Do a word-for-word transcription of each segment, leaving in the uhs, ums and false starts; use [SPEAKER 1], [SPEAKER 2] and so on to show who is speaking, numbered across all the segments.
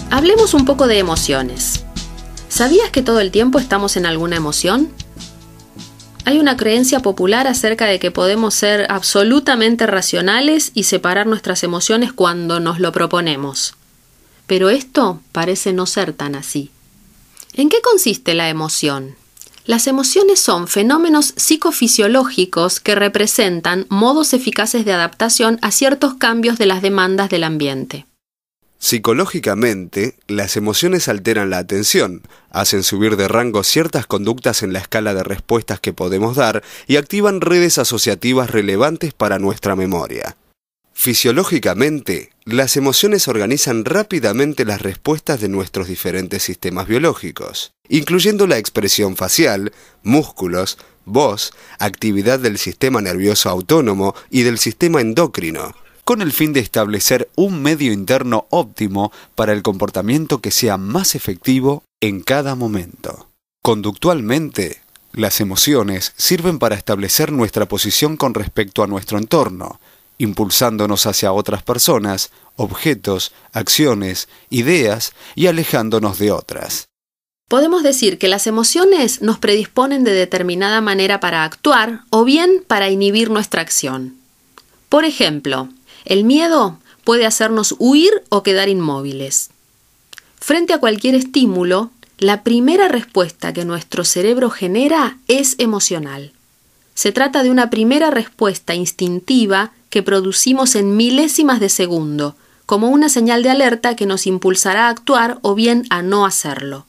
[SPEAKER 1] Hablemos un poco de emociones. ¿Sabías que todo el tiempo estamos en alguna emoción? Hay una creencia popular acerca de que podemos ser absolutamente racionales y separar nuestras emociones cuando nos lo proponemos. Pero esto parece no ser tan así. ¿En qué consiste la emoción? Las emociones son fenómenos psicofisiológicos que representan modos eficaces de adaptación a ciertos cambios de las demandas del ambiente.
[SPEAKER 2] Psicológicamente, las emociones alteran la atención, hacen subir de rango ciertas conductas en la escala de respuestas que podemos dar y activan redes asociativas relevantes para nuestra memoria. Fisiológicamente, las emociones organizan rápidamente las respuestas de nuestros diferentes sistemas biológicos, incluyendo la expresión facial, músculos, voz, actividad del sistema nervioso autónomo y del sistema endocrino, con el fin de establecer un medio interno óptimo para el comportamiento que sea más efectivo en cada momento. Conductualmente, las emociones sirven para establecer nuestra posición con respecto a nuestro entorno, impulsándonos hacia otras personas, objetos, acciones, ideas y alejándonos de otras.
[SPEAKER 1] Podemos decir que las emociones nos predisponen de determinada manera para actuar o bien para inhibir nuestra acción. Por ejemplo, el miedo puede hacernos huir o quedar inmóviles. Frente a cualquier estímulo, la primera respuesta que nuestro cerebro genera es emocional. Se trata de una primera respuesta instintiva que producimos en milésimas de segundo, como una señal de alerta que nos impulsará a actuar o bien a no hacerlo.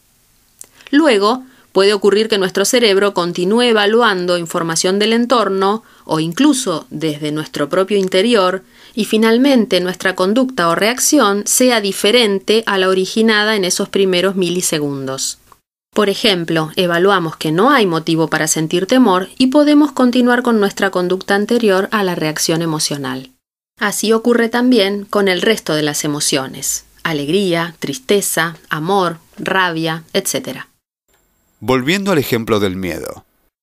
[SPEAKER 1] Luego, puede ocurrir que nuestro cerebro continúe evaluando información del entorno o incluso desde nuestro propio interior y finalmente nuestra conducta o reacción sea diferente a la originada en esos primeros milisegundos. Por ejemplo, evaluamos que no hay motivo para sentir temor y podemos continuar con nuestra conducta anterior a la reacción emocional. Así ocurre también con el resto de las emociones: alegría, tristeza, amor, rabia, etcétera.
[SPEAKER 2] Volviendo al ejemplo del miedo.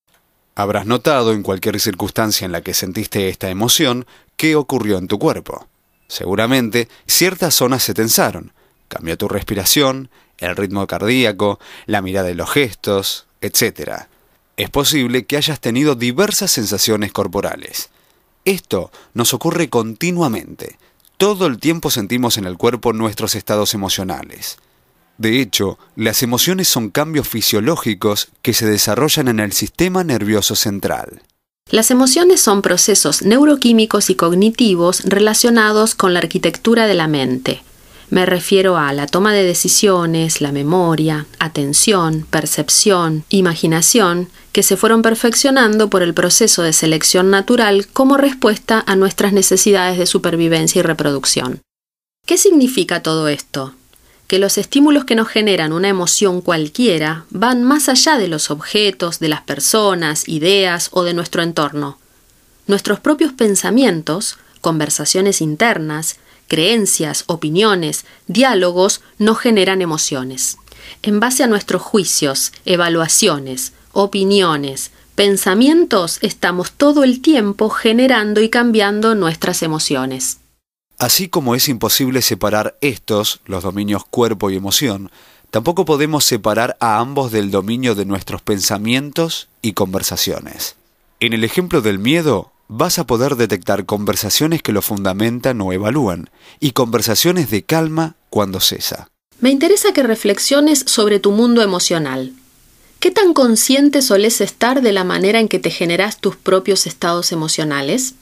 [SPEAKER 2] Habrás notado en cualquier circunstancia en la que sentiste esta emoción qué ocurrió en tu cuerpo. Seguramente ciertas zonas se tensaron. Cambió tu respiración, el ritmo cardíaco, la mirada y los gestos, etcétera. Es posible que hayas tenido diversas sensaciones corporales. Esto nos ocurre continuamente. Todo el tiempo sentimos en el cuerpo nuestros estados emocionales. De hecho, las emociones son cambios fisiológicos que se desarrollan en el sistema nervioso central.
[SPEAKER 1] Las emociones son procesos neuroquímicos y cognitivos relacionados con la arquitectura de la mente. Me refiero a la toma de decisiones, la memoria, atención, percepción, imaginación, que se fueron perfeccionando por el proceso de selección natural como respuesta a nuestras necesidades de supervivencia y reproducción. ¿Qué significa todo esto? Que los estímulos que nos generan una emoción cualquiera van más allá de los objetos, de las personas, ideas o de nuestro entorno. Nuestros propios pensamientos, conversaciones internas, creencias, opiniones, diálogos nos generan emociones. En base a nuestros juicios, evaluaciones, opiniones, pensamientos, estamos todo el tiempo generando y cambiando nuestras emociones.
[SPEAKER 2] Así como es imposible separar estos, los dominios cuerpo y emoción, tampoco podemos separar a ambos del dominio de nuestros pensamientos y conversaciones. En el ejemplo del miedo, vas a poder detectar conversaciones que lo fundamentan o evalúan, y conversaciones de calma cuando cesa.
[SPEAKER 1] Me interesa que reflexiones sobre tu mundo emocional. ¿Qué tan consciente solés estar de la manera en que te generás tus propios estados emocionales?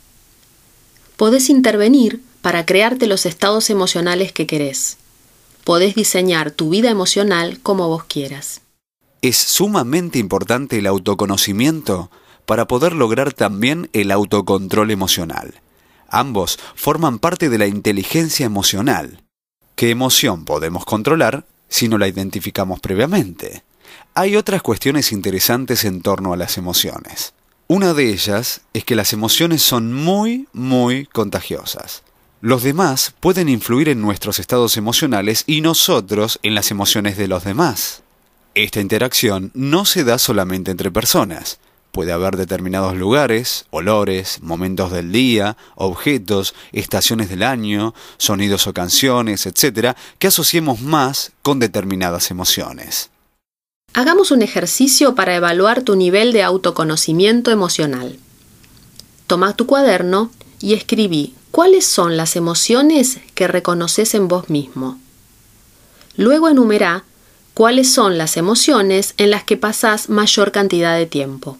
[SPEAKER 1] Podés intervenir para crearte los estados emocionales que querés. Podés diseñar tu vida emocional como vos quieras.
[SPEAKER 2] Es sumamente importante el autoconocimiento para poder lograr también el autocontrol emocional. Ambos forman parte de la inteligencia emocional. ¿Qué emoción podemos controlar si no la identificamos previamente? Hay otras cuestiones interesantes en torno a las emociones. Una de ellas es que las emociones son muy, muy contagiosas. Los demás pueden influir en nuestros estados emocionales y nosotros en las emociones de los demás. Esta interacción no se da solamente entre personas. Puede haber determinados lugares, olores, momentos del día, objetos, estaciones del año, sonidos o canciones, etcétera, que asociemos más con determinadas emociones.
[SPEAKER 1] Hagamos un ejercicio para evaluar tu nivel de autoconocimiento emocional. Toma tu cuaderno y escribí cuáles son las emociones que reconoces en vos mismo. Luego enumerá cuáles son las emociones en las que pasás mayor cantidad de tiempo.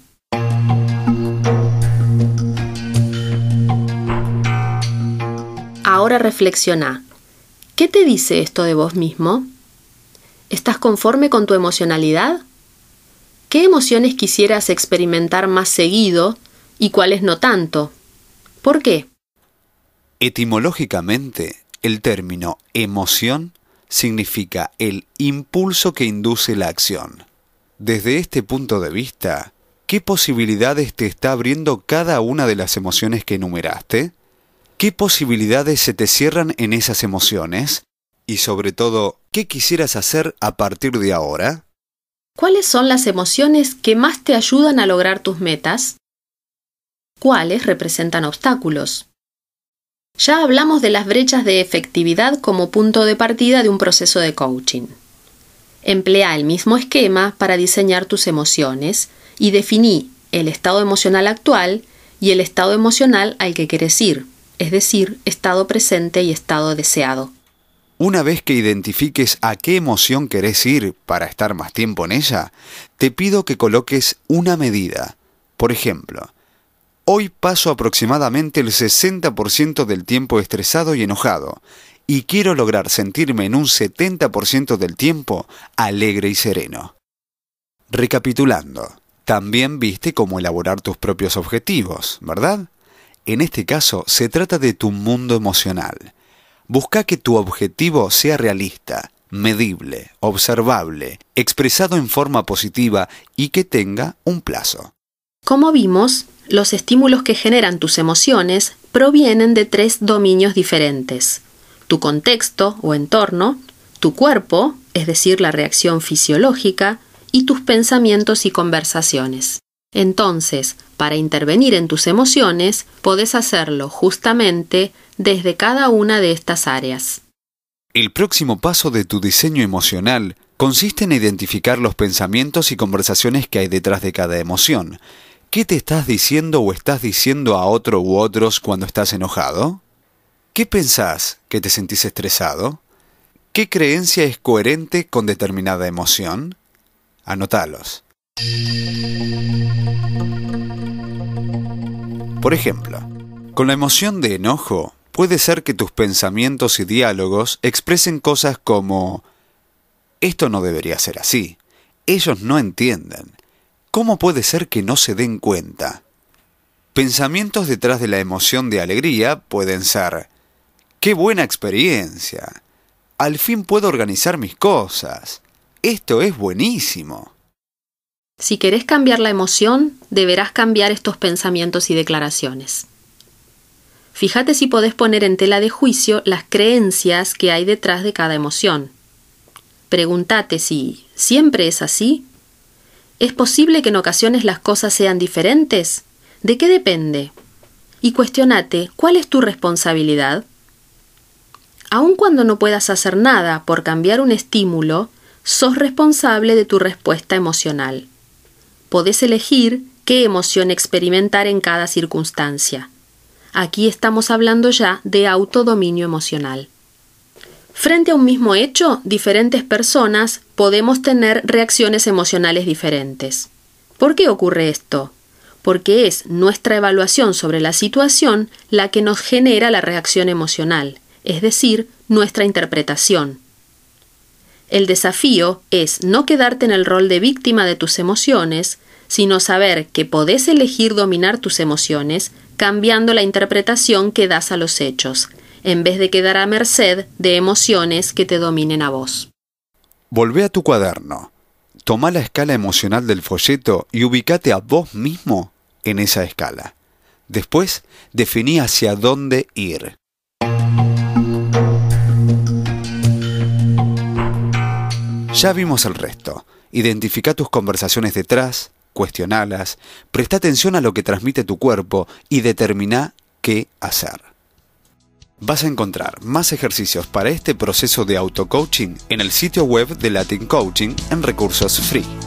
[SPEAKER 1] Ahora reflexiona. ¿Qué te dice esto de vos mismo? ¿Estás conforme con tu emocionalidad? ¿Qué emociones quisieras experimentar más seguido y cuáles no tanto? ¿Por qué?
[SPEAKER 2] Etimológicamente, el término emoción significa el impulso que induce la acción. Desde este punto de vista, ¿qué posibilidades te está abriendo cada una de las emociones que enumeraste? ¿Qué posibilidades se te cierran en esas emociones? Y sobre todo, ¿qué quisieras hacer a partir de ahora?
[SPEAKER 1] ¿Cuáles son las emociones que más te ayudan a lograr tus metas? ¿Cuáles representan obstáculos? Ya hablamos de las brechas de efectividad como punto de partida de un proceso de coaching. Emplea el mismo esquema para diseñar tus emociones y definí el estado emocional actual y el estado emocional al que querés ir, es decir, estado presente y estado deseado.
[SPEAKER 2] Una vez que identifiques a qué emoción querés ir para estar más tiempo en ella, te pido que coloques una medida. Por ejemplo, hoy paso aproximadamente el sesenta por ciento del tiempo estresado y enojado, y quiero lograr sentirme en un setenta por ciento del tiempo alegre y sereno. Recapitulando, también viste cómo elaborar tus propios objetivos, ¿verdad? En este caso, se trata de tu mundo emocional. Busca que tu objetivo sea realista, medible, observable, expresado en forma positiva y que tenga un plazo.
[SPEAKER 1] Como vimos, los estímulos que generan tus emociones provienen de tres dominios diferentes: tu contexto o entorno, tu cuerpo, es decir, la reacción fisiológica, y tus pensamientos y conversaciones. Entonces, para intervenir en tus emociones, podés hacerlo justamente desde cada una de estas áreas.
[SPEAKER 2] El próximo paso de tu diseño emocional consiste en identificar los pensamientos y conversaciones que hay detrás de cada emoción. ¿Qué te estás diciendo o estás diciendo a otro u otros cuando estás enojado? ¿Qué pensás que te sentís estresado? ¿Qué creencia es coherente con determinada emoción? Anótalos. Por ejemplo, con la emoción de enojo, puede ser que tus pensamientos y diálogos expresen cosas como: esto no debería ser así, ellos no entienden, ¿cómo puede ser que no se den cuenta? Pensamientos detrás de la emoción de alegría pueden ser: ¡qué buena experiencia! Al fin puedo organizar mis cosas. Esto es buenísimo.
[SPEAKER 1] Si querés cambiar la emoción, deberás cambiar estos pensamientos y declaraciones. Fíjate si podés poner en tela de juicio las creencias que hay detrás de cada emoción. Pregúntate si ¿siempre es así? ¿Es posible que en ocasiones las cosas sean diferentes? ¿De qué depende? Y cuestionate, ¿cuál es tu responsabilidad? Aun cuando no puedas hacer nada por cambiar un estímulo, sos responsable de tu respuesta emocional. Podés elegir qué emoción experimentar en cada circunstancia. Aquí estamos hablando ya de autodominio emocional. Frente a un mismo hecho, diferentes personas podemos tener reacciones emocionales diferentes. ¿Por qué ocurre esto? Porque es nuestra evaluación sobre la situación la que nos genera la reacción emocional, es decir, nuestra interpretación. El desafío es no quedarte en el rol de víctima de tus emociones, sino saber que podés elegir dominar tus emociones cambiando la interpretación que das a los hechos, en vez de quedar a merced de emociones que te dominen a vos.
[SPEAKER 2] Volvé a tu cuaderno, toma la escala emocional del folleto y ubicate a vos mismo en esa escala. Después, definí hacia dónde ir. Ya vimos el resto. Identifica tus conversaciones detrás, cuestionalas, presta atención a lo que transmite tu cuerpo y determina qué hacer. Vas a encontrar más ejercicios para este proceso de auto-coaching en el sitio web de Latin Coaching en recursos free.